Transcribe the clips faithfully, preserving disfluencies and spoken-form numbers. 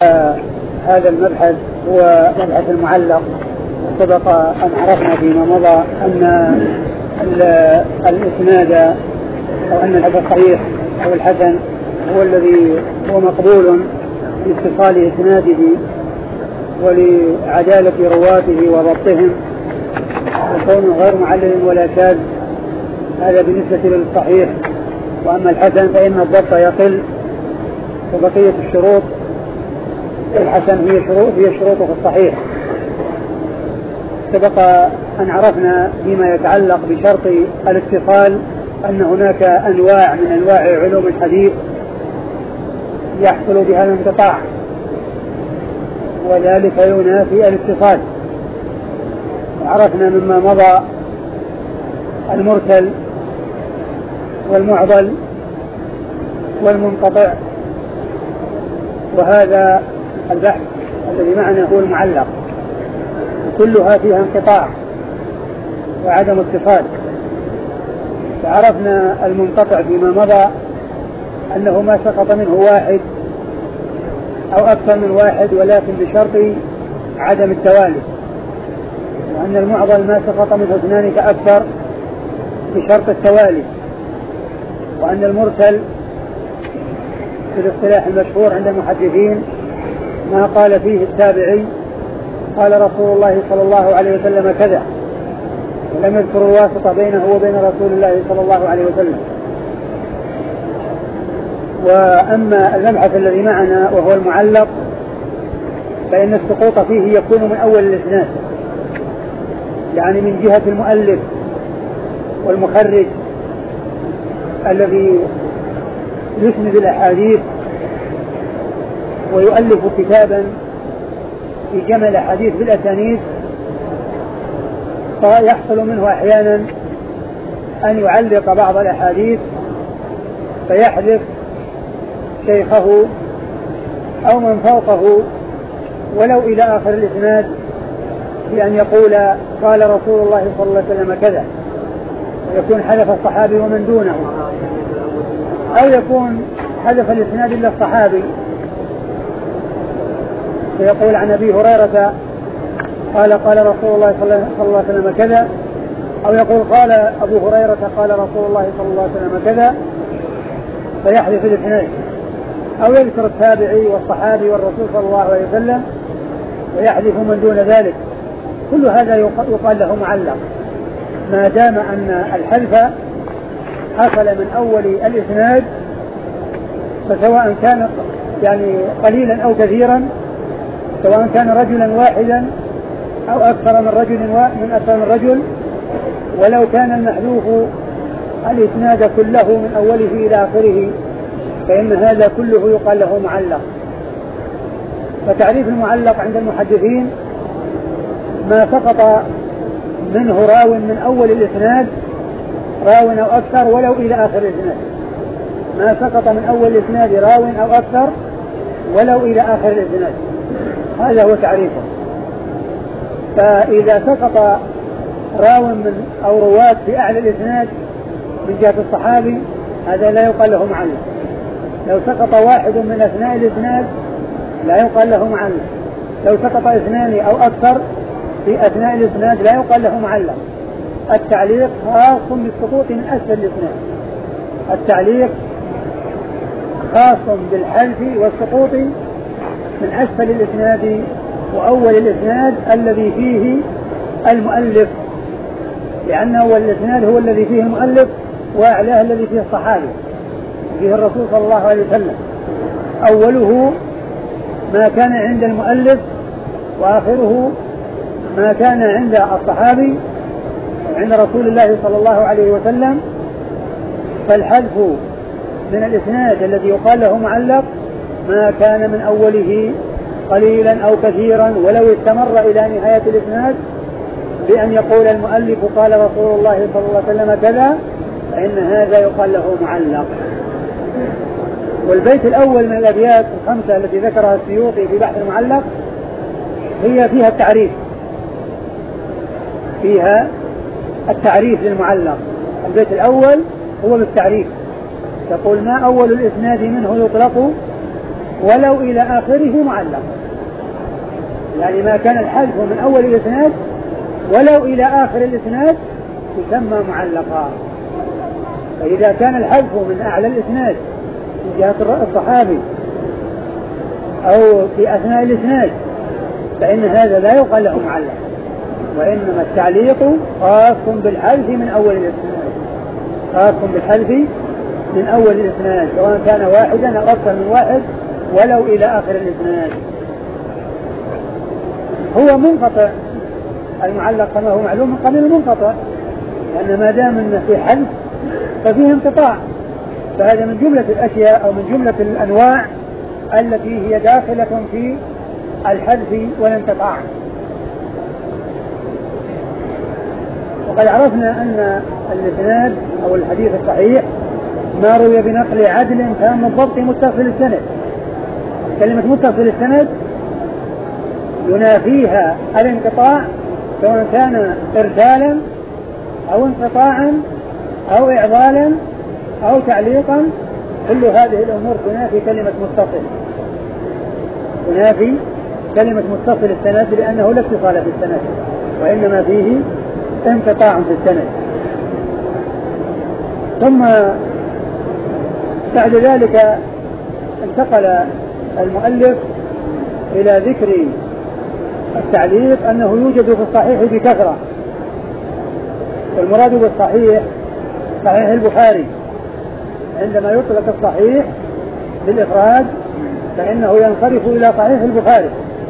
هذا المبحث هو مبحث المعلق. سبق أن عرفنا فيما مضى أن الإسناد أو أن الحديث الصحيح أو الحسن هو الذي هو مقبول لاتصال إسناده ولعدالة رواته وضبطهم وكونه غير معلل ولا شاذ، هذا بالنسبة للصحيح. وأما الحسن فإن الضبط يقل وبقية الشروط الحسن هي شروط هي شروط في الصحيح. سبق أن عرفنا فيما يتعلق بشرط الاتصال أن هناك أنواع من أنواع علوم الحديث يحصل بها الانقطاع وذلك ينافي الاتصال. عرفنا مما مضى المرسل والمعضل والمنقطع، وهذا البحث الذي معنا هو المعلق، كلها فيها انقطاع وعدم اتصال. فعرفنا المنقطع فيما مضى أنه ما سقط منه واحد أو أكثر من واحد ولكن بشرط عدم التوالي، وأن المعضل ما سقط منه اثنان فأكثر بشرط التوالي، وأن المرسل في الاصطلاح المشهور عند المحدثين ما قال فيه التابعي قال رسول الله صلى الله عليه وسلم كذا، ولم يذكر الواسطة بينه وبين رسول الله صلى الله عليه وسلم. وأما المبحث الذي معنا وهو المعلق فإن السقوط فيه يكون من أول الإسناد، يعني من جهة المؤلف والمخرج الذي يسند الأحاديث ويؤلف كتابا في جمع الأحاديث بالأسانيد، فيحصل منه أحيانا أن يعلق بعض الأحاديث فيحذف شيخه أو من فوقه ولو إلى آخر الإسناد بأن يقول قال رسول الله صلى الله عليه وسلم كذا، ويكون حذف الصحابي ومن دونه، أو يكون حذف الإسناد إلا الصحابي فيقول عن أبي هريرة قال قال رسول الله صلى الله عليه وسلم كذا، أو يقول قال أبو هريرة قال رسول الله صلى الله عليه وسلم كذا فيحذف الإسناد، أو يذكر التابعي والصحابي والرسول صلى الله عليه وسلم ويحذف من دون ذلك. كل هذا يقال له معلق ما دام أن الحذف حصل من أول الإسناد، فسواء كان يعني قليلا أو كثيرا، سواء كان رجلا واحدا أو أكثر من رجل من أكثر من رجل، ولو كان المحذوف الإسناد كله من أوله إلى آخره، فإن هذا كله يقال له معلق. فتعريف المعلق عند المحدثين ما سقط منه راو من أول الإسناد راو أو أكثر ولو إلى آخر الإسناد، ما سقط من أول الإسناد راو أو أكثر ولو إلى آخر الإسناد، هذا هو تعريفه. فإذا سقط راو من أو رواة في أعلى الإسناد من جهة الصحابي هذا لا يقال له معلق. لو سقط واحد من أثناء الإسناد لا يقال له معلق. لو سقط اثنان أو أكثر في أثناء الإسناد لا يقال له معلق. التعليق خاص بالسقوط من أسفل الإسناد، التعليق خاص بالحذف والسقوط من أسفل الإسناد وأول الإسناد الذي فيه المؤلف، لأن أول الإسناد هو الذي فيه المؤلف وأعلاه الذي فيه الصحابي فيه الرسول صلى الله عليه وسلم. أوله ما كان عند المؤلف وآخره ما كان عند الصحابي عند رسول الله صلى الله عليه وسلم. فالحذف من الإسناد الذي يقال له معلق ما كان من أوله قليلا أو كثيرا ولو استمر إلى نهاية الإسناد بأن يقول المؤلف قال رسول الله صلى الله عليه وسلم كذا، فإن هذا يقال له معلق. والبيت الأول من الأبيات الخمسة التي ذكرها السيوطي في بحث المعلق هي فيها التعريف فيها التعريف للمعلق. البيت الأول هو بالتعريف، تقول ما أول الإسناد منه يطلق ولو إلى آخره معلق، يعني ما كان الحذف من أول الإسناد ولو إلى آخر الإسناد يسمى معلقا. فإذا كان الحذف من أعلى الإسناد من جهة الصحابي أو في أثناء الإسناد فإن هذا لا يقال له معلق، وإنما التعليق خاص بالحذف من أول الإسناد، خاص بالحذف من أول الإسناد سواء كان واحدا أو أكثر من واحد ولو إلى آخر الإسناد. هو منقطع المعلق كما هو معلوم من قبل المنقطع، لأن ما دام أنه في حذف ففيه انقطاع، فهذا من جملة الأشياء أو من جملة الأنواع التي هي داخلة في الحذف والانقطاع. وقد عرفنا أن الإسناد أو الحديث الصحيح ما روي بنقل عدل تام الضبط متصل السند. كلمة متصل السند ينافيها الانقطاع سواء كان إرسالا أو انقطاعا أو إعضالا أو تعليقا، كل هذه الأمور تنافي كلمة متصل، تنافي كلمة متصل السند، لأنه لا اتصال بالسند وإنما فيه انقطاع في السند. ثم بعد ذلك انتقل المؤلف إلى ذكر التعليق أنه يوجد في الصحيح بكثرة، والمراد بالصحيح صحيح البخاري. عندما يطلق الصحيح بالإفراد فإنه ينصرف إلى صحيح البخاري،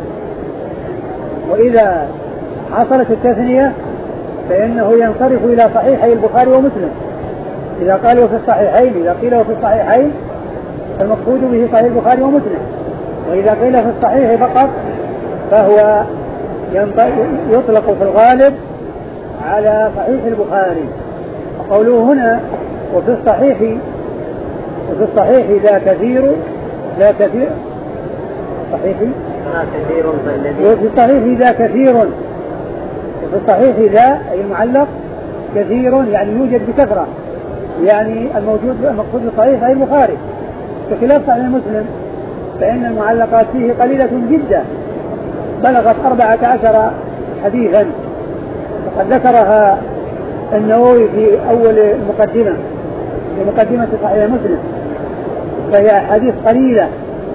وإذا حصلت التثنية فإنه ينصرف إلى صحيحي البخاري ومسلم. إذا قالوا في الصحيحين إذا قيل في الصحيحين فالمقصود به صحيح البخاري ومسلم، وإذا قيل في الصحيح فقط فهو يطلق في الغالب على صحيح البخاري. وقوله هنا وفي الصحيح وفي الصحيح ذا كثير لا كثير صحيح كثير وفي الصحيح ذا كثير وفي الصحيح ذا أي المعلق كثير يعني يوجد بكثرة، يعني الموجود المقصود بالصحيح أي البخاري، بخلاف صحيح مسلم فإن المعلقات فيه قليلة جدا بلغت أربعة عشر حديثا، وقد ذكرها النووي في أول المقدمة في مقدمة صحيح مسلم، فهي حديث قليلة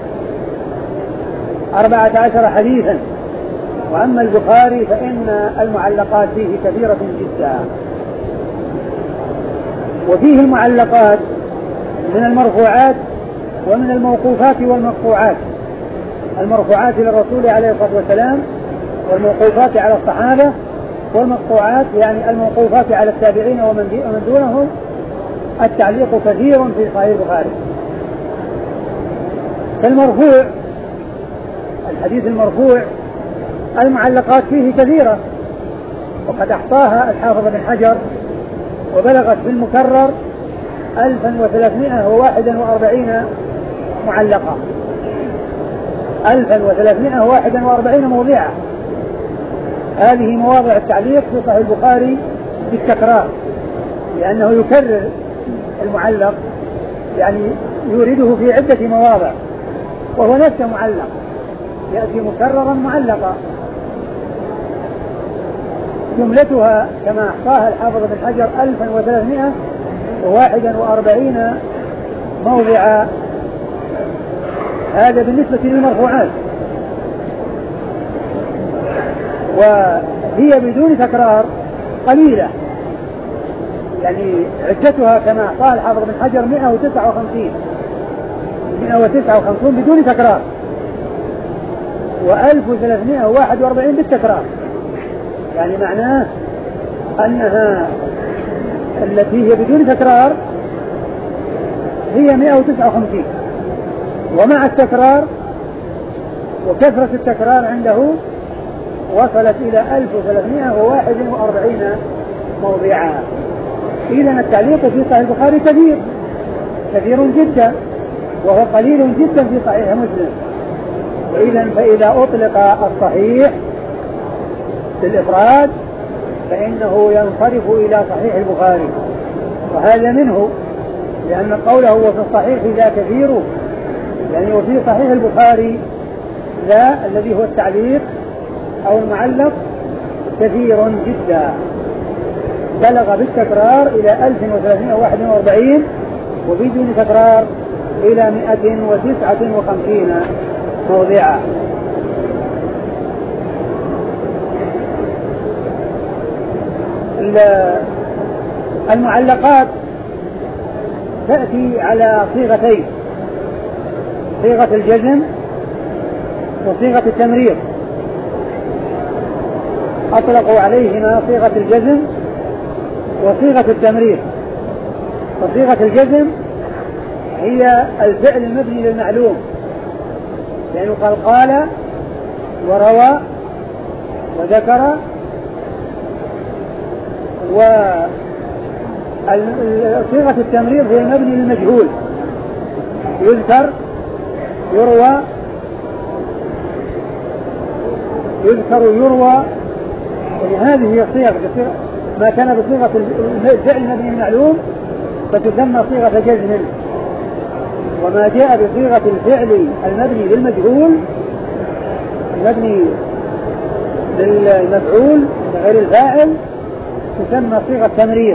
أربعة عشر حديثا. وأما البخاري فإن المعلقات فيه كثيرة جدا، وفيه المعلقات من المرفوعات ومن الموقوفات والمقطوعات. المرفوعات إلى الرسول عليه الصلاة والسلام، والموقوفات على الصحابة، والمقطوعات يعني الموقوفات على التابعين ومن دونهم. التعليق كثير في صحيح البخاري. فالمرفوع الحديث المرفوع المعلقات فيه كثيرة، وقد أحصاها الحافظ بن حجر وبلغت في المكرر ألفا وثلاثمائة وواحدا وأربعين معلقة، ألفا وثلاثمائة وواحدا وأربعين موضعا. هذه مواضع التعليق في صحيح البخاري بالتكرار، لأنه يكرر المعلق، يعني يورده في عدة مواضع وهو نفسه معلق، يأتي مكررا معلقا. جملتها كما أحصاها الحافظ بن حجر ألفا وثلاثمائة وواحدا وأربعين موضعا. هذا بالنسبة للمرفوعات، وهي بدون تكرار قليلة، يعني عدتها كما قال الحافظ بن حجر مئة وتسعة وخمسين مئة وتسعة وخمسين بدون تكرار، وألف وثلاثمائة وواحد وأربعين بالتكرار. يعني معناه أنها التي هي بدون تكرار هي مئة وتسعة وخمسين، ومع التكرار وكثرة التكرار عنده وصلت إلى ألف وثلاثمائة وواحد وأربعين موضعا. إذن التعليق في صحيح البخاري كثير كثير جدا، وهو قليل جدا في صحيح مسلم. وإذن فإذا أطلق الصحيح بالإفراد فإنه ينصرف إلى صحيح البخاري، وهذا منه، لأن قوله وفي الصحيح ذا كثير يعني وفي صحيح البخاري ذا الذي هو التعليق أو المعلق كثير جدا، بلغ بالتكرار إلى ألف وثلاثمائة وواحد وأربعين وبدون تكرار إلى مئة وتسعة وخمسين موضعا. المعلقات تأتي على صيغتين، صيغة الجزم وصيغة التمرير. أطلقوا عليهما صيغة الجزم وصيغة التمرير. وصيغة الجزم هي الفعل المبني للمعلوم، لأنه قال قال وروى وذكر، وصيغة التمرير هي المبني للمجهول، يذكر يروى يذكر يروى. يعني هذه هي الصيغة، ما كان بصيغة الفعل المبني للمعلوم فتسمى صيغة جزم، وما جاء بصيغة الفعل المبني للمجهول المبني للمفعول غير الفاعل تسمى صيغة تمرير.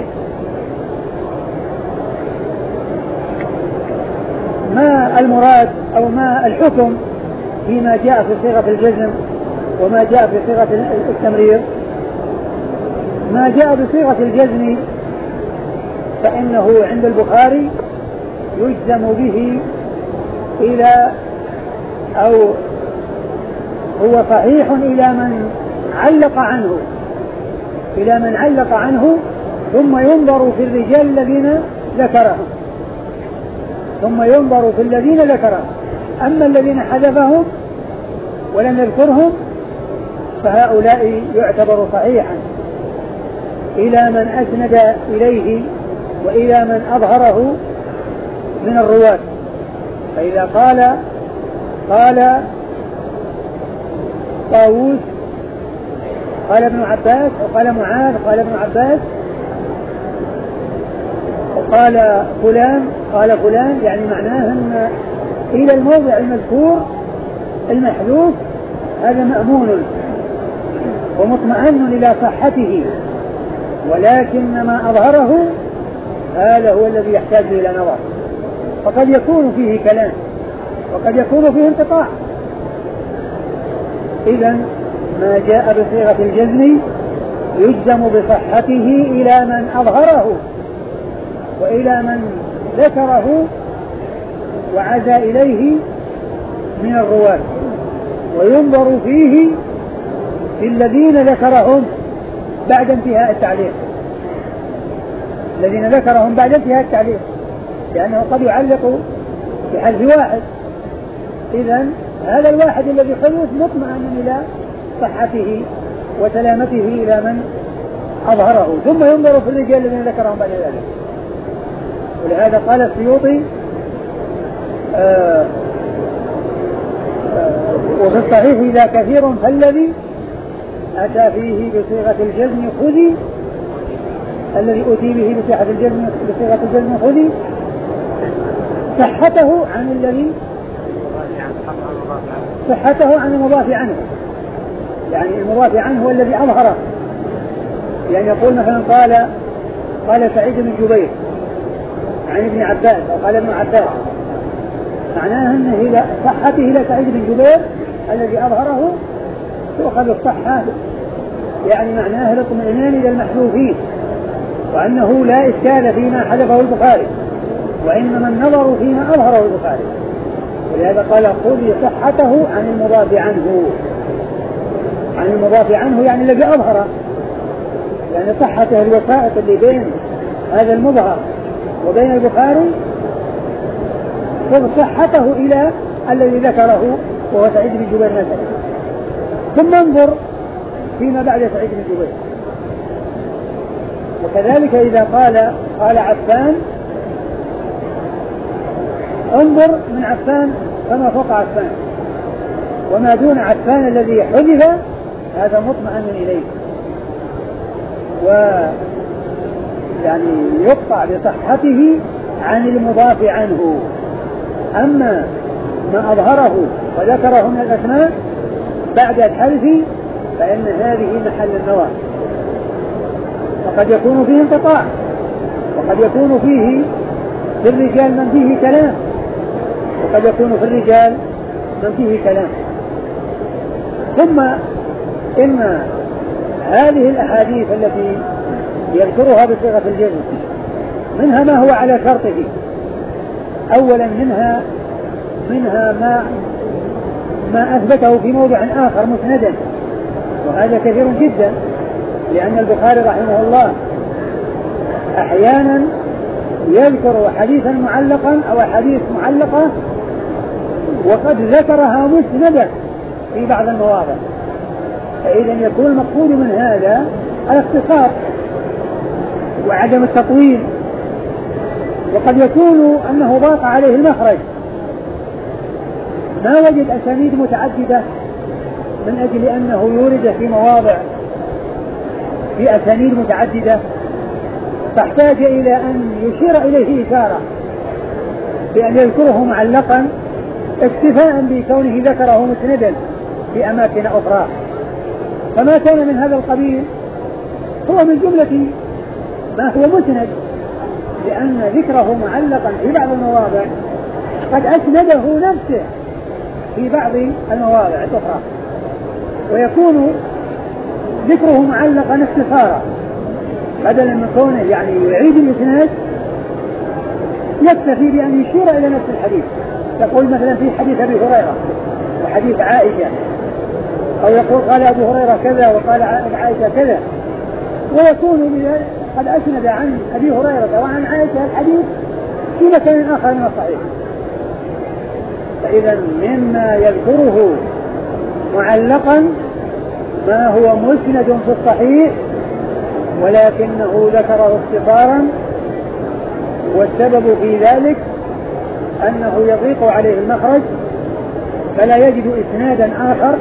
ما المراد أو ما الحكم فيما جاء في صيغة الجزم وما جاء في صيغة التمرير؟ ما جاء بصيغة الجزم فإنه عند البخاري يجزم به إلى أو هو صحيح إلى من علق عنه إلى من علق عنه ثم ينظر في الرجال الذين ذكرهم ثم ينظر في الذين ذكرهم أما الذين حذفهم ولم يذكرهم فهؤلاء يعتبر صحيحا إلى من أسند إليه وإلى من أظهره من الرواة. فإذا قال قال طاووس قال ابن عباس وقال معاذ قال ابن عباس وقال فلان قال فلان، يعني معناه أن إلى الموضع المذكور المحذوف هذا مأمون ومطمئن إلى صحته، ولكن ما أظهره هذا هو الذي يحتاج إلى نظر، وقد يكون فيه كلام وقد يكون فيه انقطاع. إذن ما جاء بصيغة الجزم يجزم بصحته إلى من أظهره وإلى من ذكره وعزى إليه من الرواة، وينظر فيه في الذين ذكرهم بعد انتهاء التعليق الذين ذكرهم بعد انتهاء التعليق لأنه قد يعلق بحذف واحد. إذن هذا الواحد الذي خلص مطمئن إلى صحته وسلامته إلى من أظهره، ثم ينظر في الرجال الذين ذكرهم بعد ذلك. ولهذا قال السيوطي آه آه وفي الصحيح إذا كثير فالذي أتى فيه بصيغة الجزم خذي الذي أتي به بصيغة الجزم بصيغة الجزم خذي صحته عن الذي صحته عن المضاف عنه، يعني المضاف عنه هو الذي أظهره. يعني يقول مثلا قال قال سعيد بن جبير عن ابن عباس أو قال ابن عباس، معناه أنه إلى صحته إلى سعيد بن جبير الذي أظهره تؤخذ الصحة، يعني معناه الاطمئنان إلى المحذوفين وأنه لا إشكال فيما حذفه البخاري وإنما النظر فيما أظهره البخاري. ولهذا قال خذ صحته عن المضاف عنه عن المضاف عنه يعني الذي أظهره، يعني صحته الوسائط اللي بين هذا المظهر وبين البخاري خذ صحته إلى الذي ذكره وهو سعيد بن جبير مثلا، ثم انظر فيما بعد سعيد بن جبير. وكذلك إذا قال قال عفان انظر من عفان فما فوق عفان، وما دون عفان الذي حذف هذا مطمئن إليه ويعني يقطع بصحته عن المضاف عنه. أما ما أظهره وذكره من الأسماء بعد الحذف فإن هذه محل النظر. وقد يكون فيه انقطاع، وقد يكون فيه في الرجال من فيه كلام، وقد يكون في الرجال من فيه كلام. ثم إن هذه الأحاديث التي يذكرها بصيغة الجزم منها ما هو على شرطه. أولا منها منها ما ما أثبته في موضع آخر مسندا، وهذا كثير جدا، لأن البخاري رحمه الله أحيانا يذكر حديثا معلقا أو حديث معلقة وقد ذكرها مسندا في بعض المواضع، فإذا يكون المقصود من هذا الاختصار وعدم التطويل. وقد يكون أنه ضاق عليه المخرج، ما وجد أسانيد متعددة من أجل أنه يورد في مواضع في أسانيد متعددة، فاحتاج إلى أن يشير إليه إشارة بأن يذكره معلقا اكتفاء بكونه ذكره مسندا في أماكن أخرى. فما كان من هذا القبيل هو من جملة ما هو مسند، لأن ذكره معلقا في بعض المواضع قد أسنده نفسه في بعض المواضع الأخرى، ويكون ذكره معلقا اختصارا بدلا من كونه يعني يعيد الإسناد، يكتفي بأن يشير إلى نفس الحديث. يقول مثلا في حديث أبي هريرة وحديث عائشة، أو يقول قال أبو هريرة كذا وقال عائشة كذا، ويكون قد أسند عن أبي هريرة وعن عائشة الحديث في مكان آخر من الصحيح. فإذا مما يذكره معلقا ما هو مسند في الصحيح ولكنه ذكره اختصارا، والسبب في ذلك أنه يضيق عليه المخرج فلا يجد إسنادا آخر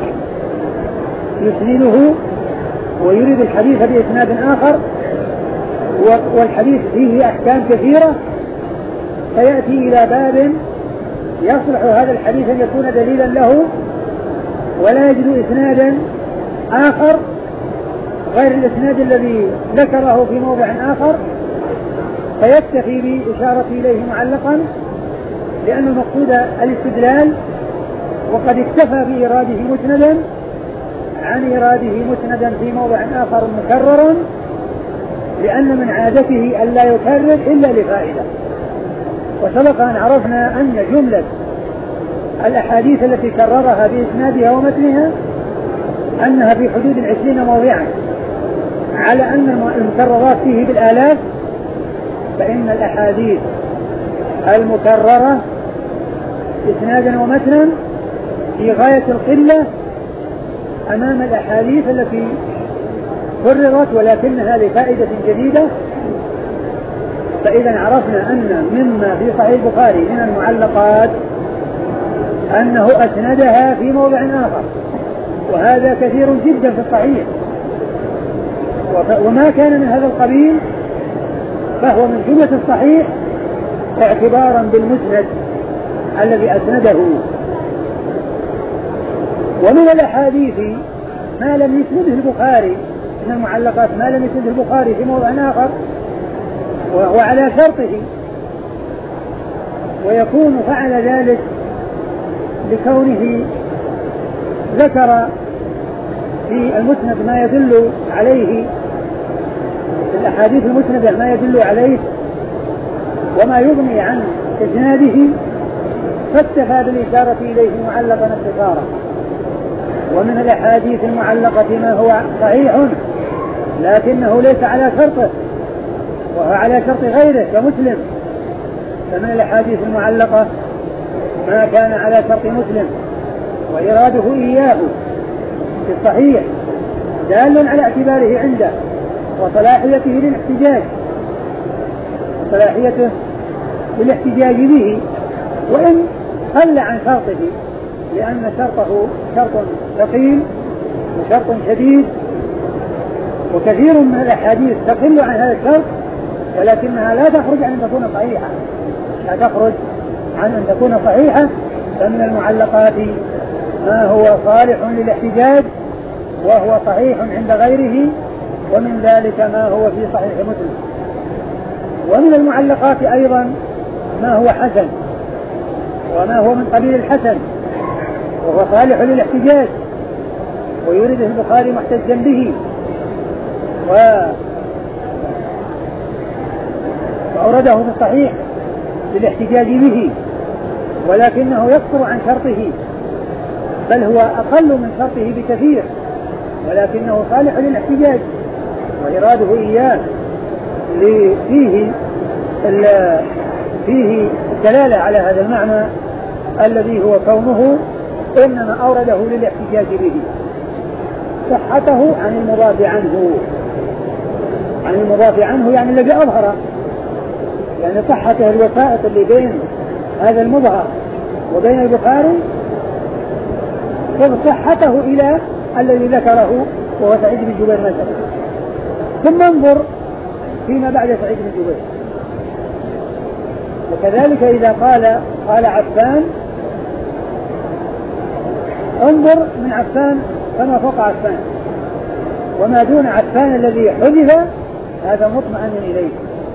يسنده ويريد الحديث بإسناد آخر، والحديث فيه أحكام كثيرة، فيأتي إلى باب يصلح هذا الحديث أن يكون دليلا له ولا يجد إسنادا آخر غير الإسناد الذي ذكره في موضع آخر، فيكتفي بإشارة إليه معلقا لأن المقصود الاستدلال، وقد اكتفى بإراده مسندا عن إراده مسندا في موضع آخر مكررا، لأن من عادته ألا يكرر إلا لفائدة. وسبق أن عرفنا أن جملة الأحاديث التي كررها بإسنادها ومتنها أنها في حدود العشرين موضعا، على أن المكررات فيه بالآلاف، فإن الأحاديث المكررة إسنادا ومتنا في غاية القلة أمام الأحاديث التي كررت ولكنها لفائدة جديدة. فإذا عرفنا أن مما في صحيح البخاري من المعلقات أنه أسندها في موضع آخر، وهذا كثير جدا في الصحيح. وما كان من هذا القبيل فهو من جملة الصحيح اعتبارا بالمسند الذي أسنده. ومن الأحاديث ما لم يسنده البخاري من المعلقات ما لم يسنده البخاري في موضع آخر وهو على شرطه، ويكون فعل ذلك لكونه ذكر في المسند ما يدل عليه، في الأحاديث المسندة ما يدل عليه وما يغني عن إسناده، فاكتفى بالإشارة إليه معلقا اختصارا. ومن الأحاديث المعلقة ما هو صحيح لكنه ليس على شرطه وهو على شرط غيره كمسلم. فمن الأحاديث المعلقة ما كان على شرط مسلم وإراده إياه في الصحيح دال على اعتباره عنده وصلاحيته للاحتجاج صلاحيته للاحتجاج به، وإن قل عن شرطه، لأن شرطه شرط ثقيل وشرط شديد، وكثير من الأحاديث تقل عن هذا الشرط ولكنها لا تخرج عن أن تكون صحيحة لا تخرج عن أن تكون صحيحة فمن المعلقات ما هو صالح للاحتجاج وهو صحيح عند غيره، ومن ذلك ما هو في صحيح مسلم. ومن المعلقات أيضا ما هو حسن وما هو من قبيل الحسن وهو صالح للاحتجاج ويريده البخاري محتجا به وأورده في الصحيح للاحتجاج به، ولكنه يكثر عن شرطه، بل هو أقل من شرطه بكثير، ولكنه صالح للاحتجاج وإراده إياه فيه فيه الدلالة على هذا المعنى الذي هو كونه إنما أورده للاحتجاج به. صحته عن المضاف عنه، عن المضاف عنه يعني الذي أظهر، يعني صحته الوسائط اللي بين هذا المظهر وبين البخاري صحته إلى الذي ذكره وهو سعيد بن جبير مثلا. ثم انظر فيما بعد سعيد بن جبير. وكذلك إذا قال قال عفان انظر من عفان فما فوق عفان، وما دون عفان الذي حذف هذا مطمئن إليه،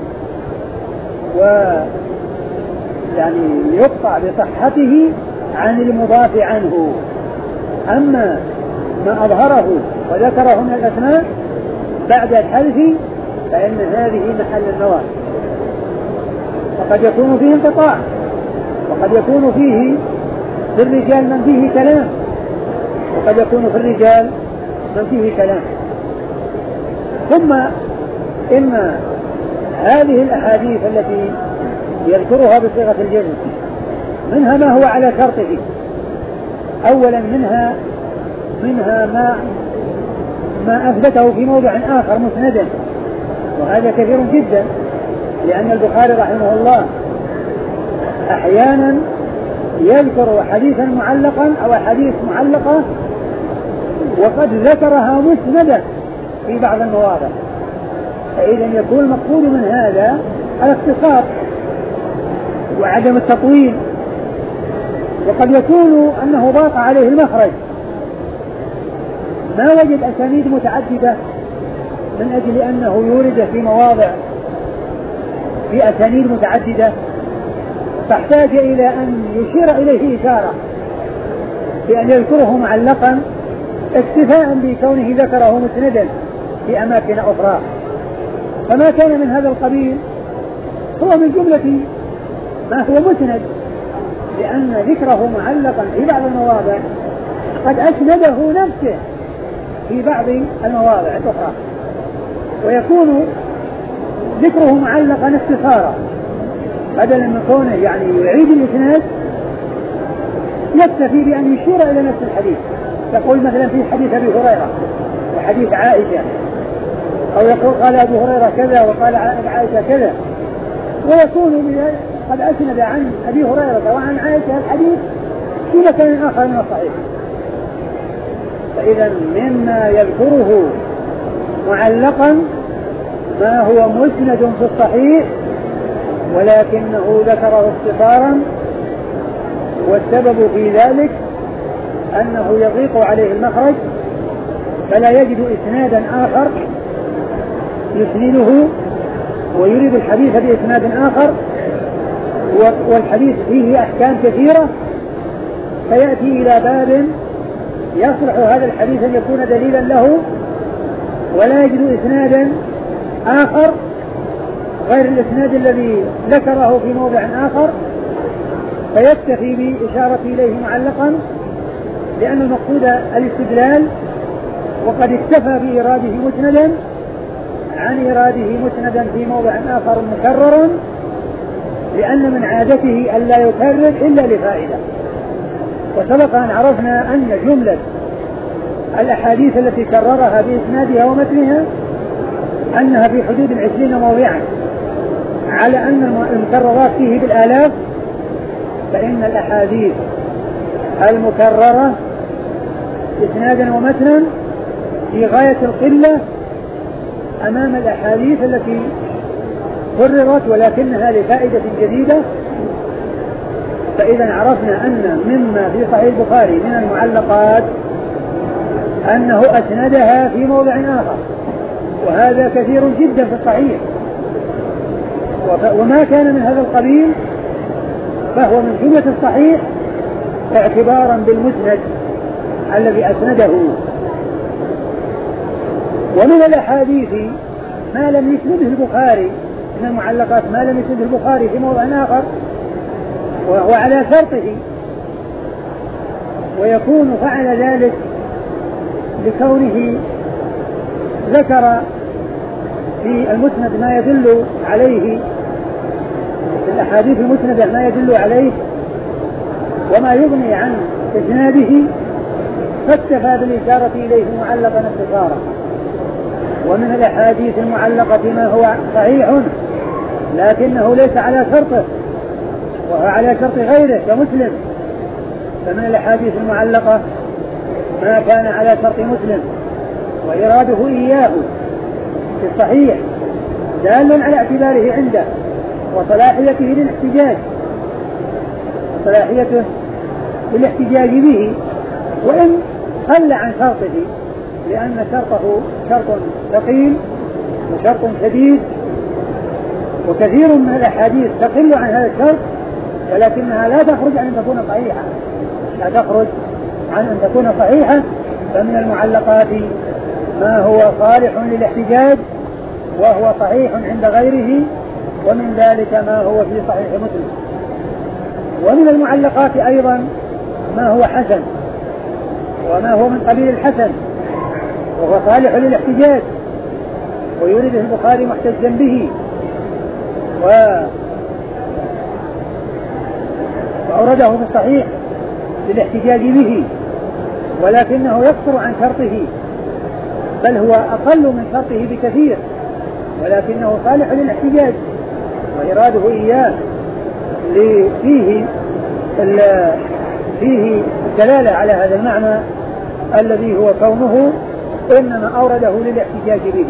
ويعني يقطع بصحته عن المضاف عنه. أما ما أظهره وذكره من الأسماء بعد الحذف فإن هذه محل النظر، وقد يكون فيه انقطاع، وقد يكون فيه في الرجال من فيه كلام، وقد يكون في الرجال من فيه كلام. ثم إن هذه الأحاديث التي يذكرها بصيغة الجزم منها ما هو على شرطه. أولا منها منها ما ما أثبته في موضع آخر مسندا، وهذا كثير جدا، لأن البخاري رحمه الله أحيانا يذكر حديثا معلقا أو حديث معلقة وقد ذكرها مسندا في بعض المواضع، فإذا يكون المقصود من هذا الاختصار وعدم التطويل. وقد يكون أنه ضاق عليه المخرج، ما وجد أسانيد متعددة من أجل أنه يورد في مواضع في أسانيد متعددة، فاحتاج إلى أن يشير إليه إشارة بأن يذكره معلقا اكتفاء بكونه ذكره مسندا في أماكن أخرى. فما كان من هذا القبيل هو من جملة ما هو مسند، لأن ذكره معلقا في بعض المواضع قد أسنده نفسه في بعض المواضع الأخرى، ويكون ذكره معلقا اختصارا بدلا من كونه يعني يعيد الإسناد، يكتفي بأن يشير إلى نفس الحديث. يقول مثلا في حديث أبي هريرة وحديث عائشة، أو يقول قال أبو هريرة كذا وقال عائشة كذا، ويكون قد أسند عن أبي هريرة وعن عائشة الحديث في مكان آخر من الصحيح. فإذا مما يذكره معلقا ما هو مسند في الصحيح ولكنه ذكره اختصارا، والسبب في ذلك أنه يضيق عليه المخرج فلا يجد إسنادا آخر يسنده ويريد الحديث بإسناد آخر، والحديث فيه أحكام كثيرة، فيأتي إلى باب يصلح هذا الحديث أن يكون دليلا له ولا يجد إسنادا آخر غير الإسناد الذي ذكره في موضع آخر، فيكتفي بإشارة إليه معلقا، لأن المقصود الاستدلال، وقد اكتفى بإراده مسندا عن إراده مسندا في موضع آخر مكررا، لأن من عادته أن لا يكرر إلا لفائدة. وسبق أن عرفنا أن جملة الأحاديث التي كررها بإسنادها ومتنها أنها في حدود العشرين موضعا، على أن المكررات فيه بالآلاف، فإن الأحاديث المكررة إسنادا ومتنا في غاية القلة أمام الأحاديث التي كررت ولكنها لفائدة جديدة فإذا عرفنا أن مما في صحيح البخاري من المعلقات أنه أسندها في موضع آخر، وهذا كثير جدا في الصحيح، وما كان من هذا القبيل فهو من جملة الصحيح اعتبارا بالمسند الذي أسنده. ومن الأحاديث ما لم يسنده البخاري من المعلقات ما لم يسنده البخاري في موضع آخر وهو على شرطه، ويكون فعل ذلك لكونه ذكر في المسند ما يدل عليه، في الأحاديث المسندة ما يدل عليه وما يغني عن إسناده، فاكتفى بالإشارة إليه معلقا اختصارا. ومن الأحاديث المعلقة ما هو صحيح لكنه ليس على شرطه وهو على شرط غيره كمسلم. فمن الأحاديث المعلقة ما كان على شرط مسلم وإراده إياه في الصحيح دال على اعتباره عنده وصلاحيته للاحتجاج وصلاحيته للاحتجاج به، وإن قل عن شرطه، لأن شرطه شرط ثقيل وشرط شديد، وكثير من الأحاديث تقل عن هذا الشرط ولكنها لا تخرج عن أن تكون صحيحة لا تخرج عن أن تكون صحيحة. فمن المعلقات ما هو صالح للاحتجاج وهو صحيح عند غيره، ومن ذلك ما هو في صحيح مسلم. ومن المعلقات أيضا ما هو حسن وما هو من قبيل الحسن وهو صالح للاحتجاج ويريده البخاري محتجا به وأورده في الصحيح للاحتجاج به، ولكنه يقصر عن شرطه، بل هو أقل من شرطه بكثير، ولكنه صالح للاحتجاج وإراده إياه فيه فيه دلالة على هذا المعنى الذي هو كونه إنما أورده للاحتجاج به.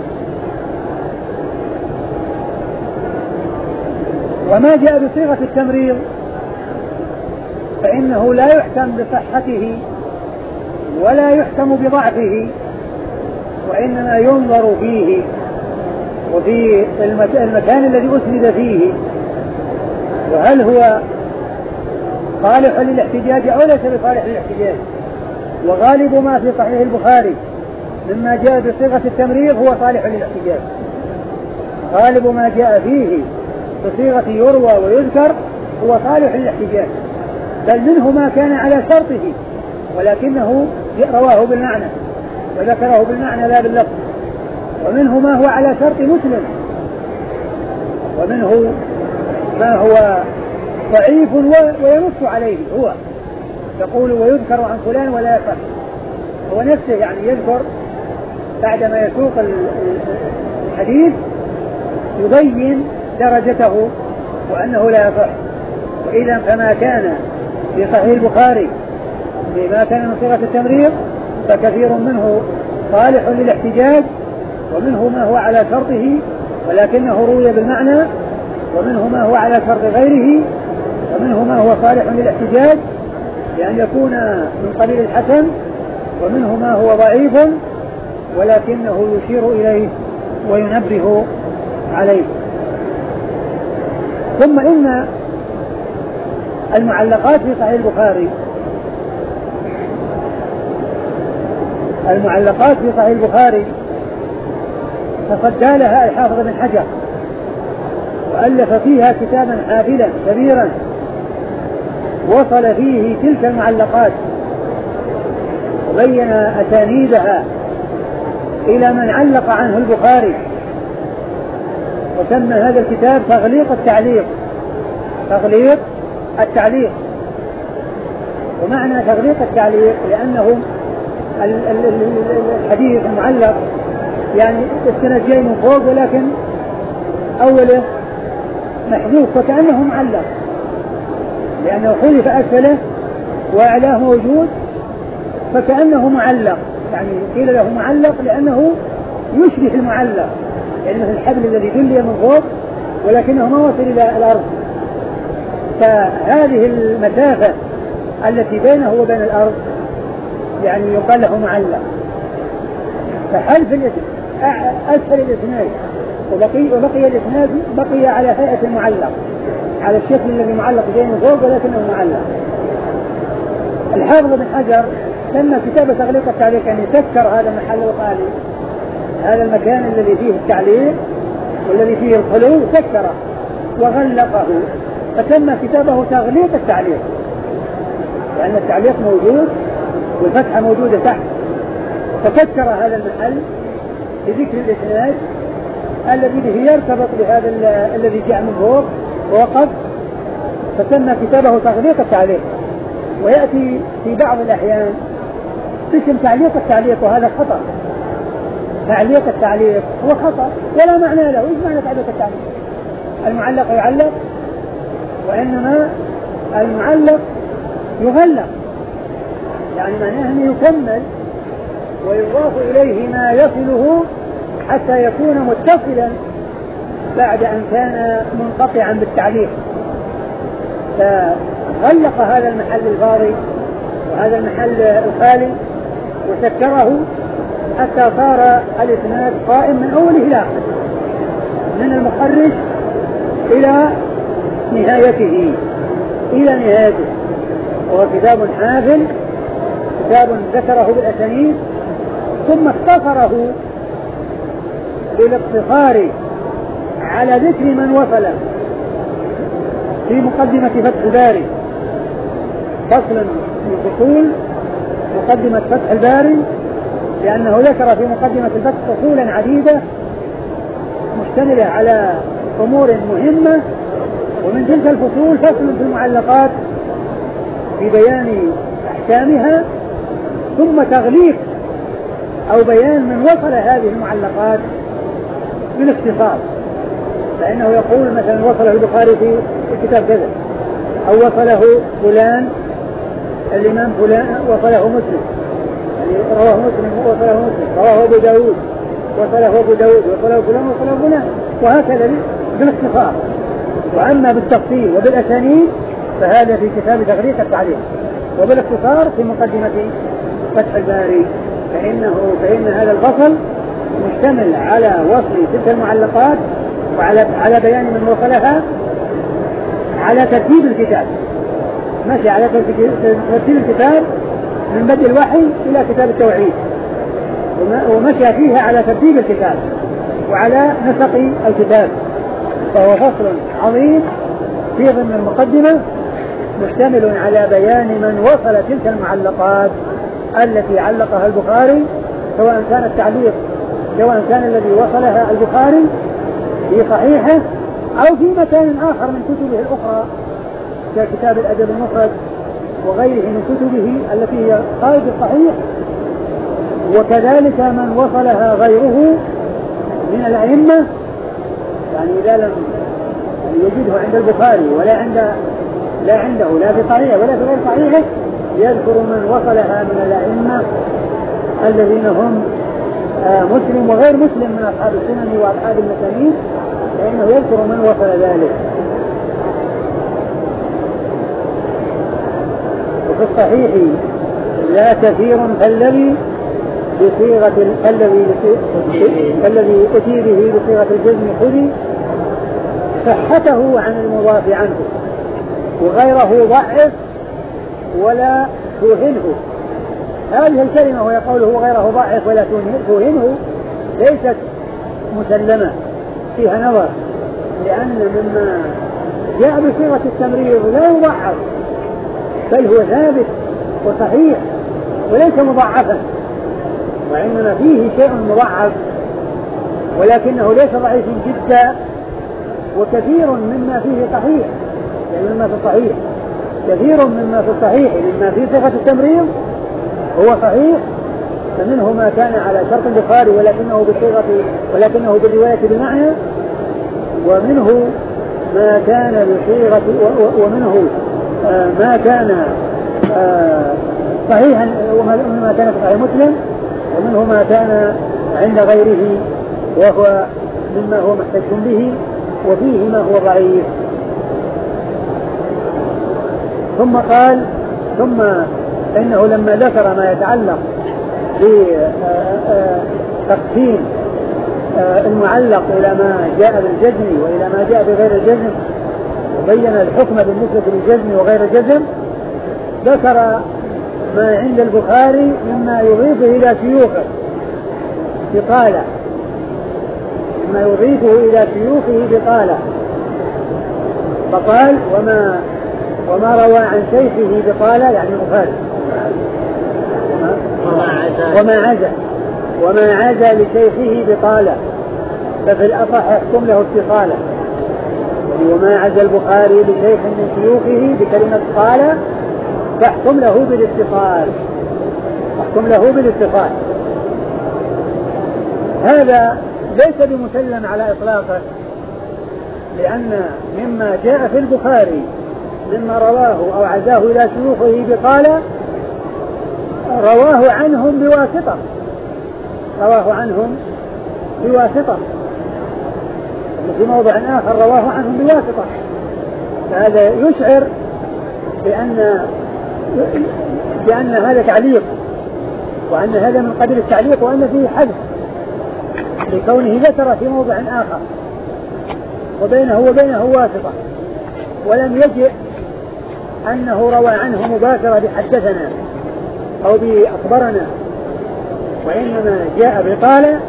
وما جاء بصيغة التمريض فإنه لا يحكم بصحته ولا يحكم بضعفه، وإنما ينظر فيه وفي المكان الذي أسند فيه، وهل هو صالح للاحتجاج أو ليس بصالح للاحتجاج. وغالب ما في صحيح البخاري مما جاء بصيغة التمريض هو صالح للاحتجاج، غالب ما جاء فيه بصيغة يروى ويذكر هو صالح للاحتجاج، بل منه ما كان على شرطه ولكنه رواه بالمعنى وذكره بالمعنى لا باللفظ، ومنه ما هو على شرط مسلم، ومنه ما هو ضعيف وينص عليه، هو يقول ويذكر عن فلان ولا يصح، هو نفسه يعني يذكر بعدما يسوق الحديث يبين درجته وأنه لا يصح. وإذا فما كان في صحيح البخاري بما كان من صيغة التمريض فكثير منه صالح للاحتجاج، ومنه ما هو على شرطه ولكنه روي بالمعنى، ومنه ما هو على شرط غيره، ومنه ما هو صالح للاحتجاج لأن يكون من قبيل الحسن، ومنه ما هو ضعيف ولكنه يشير إليه وينبه عليه. ثم إن المعلقات في صحيح البخاري المعلقات في صحيح البخاري تصدى لها الحافظ بن حجر وألف فيها كتابا حافلا كبيرا وصل فيه تلك المعلقات وبين أسانيدها إلى من علق عنه البخاري، وسمى هذا الكتاب تغليق التعليق تغليق التعليق ومعنى تغليق التعليق لأنه الحديث المعلق يعني السند جاي من فوق ولكن أوله محذوف فكأنه معلق، لأنه حذف أسفله وأعلاه موجود فكأنه معلق، يعني قيل له معلق لأنه يشبه المعلق، يعني مثل الحبل الذي دلي من فوق ولكنه ما وصل إلى الأرض. فهذه المسافة التي بينه وبين الأرض يعني يقال له معلق. فحلف أسفل الإسناد وبقي, وبقي الإسناد بقي على هيئة المعلق على الشكل الذي معلق بينه فوق ولكنه معلق. الحافظ بن حجر لما كتاب تغليق التعليق يعني سكر هذا المحل وقال هذا المكان الذي فيه التعليق والذي فيه الخلو سكره وغلقه، فسمى كتابه تغليق التعليق لأن التعليق موجود والفتحة موجودة تحت، فسكر هذا المحل بذكر الإسناد الذي به يرتبط بهذا الذي جاء من فوق ووقف، فسمى كتابه تغليق التعليق. ويأتي في بعض الأحيان اسم تعليق التعليق وهذا خطأ. تعليق التعليق هو خطأ ولا معنى له. ايش معنى تعليق التعليق؟ المعلق يعلق، وإنما المعلق يغلق، يعني معناه أنه يكمل ويضاف إليه ما يصله حتى يكون متصلا بعد أن كان منقطعا بالتعليق. فغلق هذا المحل الفاضي وهذا المحل الخالي وسكره حتى صار الإسناد قائم من أوله إلى آخره، من المخرج إلى نهايته إلى نهايته. وهو كتاب حافل، كتاب ذكره بالأسانيد ثم اختصره بالاقتصار على ذكر من وصله في مقدمة فتح الباري. فصل من فصول مقدمة فتح الباري، لأنه ذكر في مقدمة الفتح فصولا عديدة مشتملة على أمور مهمة، ومن تلك الفصول فصل في المعلقات في بيان أحكامها، ثم تغليق أو بيان من وصل هذه المعلقات بالاختصار، فإنه يقول مثلا وصله البخاري في كتاب كذا، أو وصله فلان الإمام فلان وصله مسلم، يعني رواه مسلم وصله مسلم، رواه أبو داود وصله أبو داود وصله فلان وصله فلان، وهكذا بالاختصار. وأما بالتفصيل وبالأسانيد فهذا في كتاب تغليق التعليق، وبالاختصار في مقدمة فتح الباري. فإنه فإن هذا الفصل مشتمل على وصل تلك المعلقات وعلى على بيان من وصلها على ترتيب الكتاب، ماشي على ترتيب الكتاب من بدء الوحي إلى كتاب التوحيد، ومشى فيها على ترتيب الكتاب وعلى نسق الكتاب. فهو فصل عظيم في ضمن المقدمة مشتمل على بيان من وصل تلك المعلقات التي علقها البخاري، سواء كان التعليق سواء كان الذي وصلها البخاري في صحيحه أو في مكان آخر من كتبه الأخرى ككتاب الأدب المفرد وغيره من كتبه التي هي خارج الصحيح، وكذلك من وصلها غيره من الأئمة، يعني إذا لم يجده عند البخاري ولا عند لا عنده لا في صحيحه ولا في غير صحيحه يذكر من وصلها من الأئمة الذين هم آه مسلم وغير مسلم من أصحاب السنن وأصحاب المسانيد، فإنه يذكر من وصل ذلك. وفي الصحيح لا كثير فالذي بصيغة الذي الذي أتي به بصيغة الجزم خذي صحته عن المضاف عنه، وغيره ضعف ولا توهنه. هذه الكلمة وهي قوله غيره ضعف ولا توهنه ليست مسلمة، فيها نظر، لأن مما جاء بصيغة التمريض لا يضعف بل هو ثابت وصحيح وليس مضعفا، وإنما فيه شيء مضعف ولكنه ليس ضعيف جدا، وكثير مما فيه صحيح، يعني مما في الصحيح كثير مما في الصحيح مما في صيغة التمريض هو صحيح، فمنه ما كان على شرط البخاري ولكنه بالصيغة ولكنه بالرواية بالمعنى، ومنه ما كان بصيغة ومنه آه ما كان آه صحيحا ومنه ما كان في صحيح مسلم، ومنه ما كان عند غيره وهو مما هو محتج به، وفيه ما هو ضعيف. ثم قال ثم إنه لما ذكر ما يتعلق بتقسيم المعلق إلى ما جاء بالجزم وإلى ما جاء بغير الجزم وبين الحكم بالنسبة للجزم وغير الجزم ذكر ما عند البخاري مما يضيفه إلى شيوخه بقالة مما يضيفه إلى شيوخه بقالة فقال وما وما روى عن شيخه بقالة يعني البخاري وما عزى وما عزى لشيخه بقالة ففي الأصح يحكم له اتصالا وما عزى البخاري لشيخ من شيوخه بكلمة قالة فاحكم له بالاتصال احكم له بالاتصال. هذا ليس بمسلم على إطلاقه لأن مما جاء في البخاري مما رواه أو عزاه إلى شيوخه بقالة رواه عنهم بواسطة رواه عنهم بواسطة في موضع آخر رواه عنهم بواسطة فهذا يشعر بأن بأن هذا تعليق وأن هذا من قبيل التعليق وأن فيه حذف لكونه ذكر في موضع آخر وبينه وبينه واسطة ولم يجئ أنه روى عنه مباشرة بحدثنا أو بأخبرنا وإنما جاء بقالة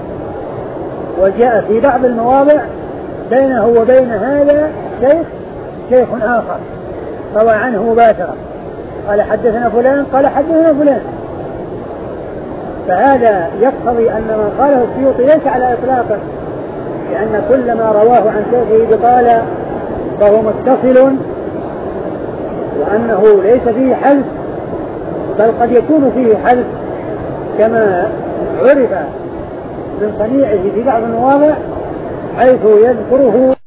وجاء في بعض المواضع بينه وبين هذا شيخ شيخ آخر روى عنه مباشرة قال حدثنا فلان قال حدثنا فلان فهذا يقتضي أن ما قاله السيوطي ليس على إطلاقه لأن كل ما رواه عن شيخه بقالة فهو متصل وأنه ليس فيه حلف بل قد يكون فيه حلف كما عرف من صنيعه في بعض المواضع حيث يذكره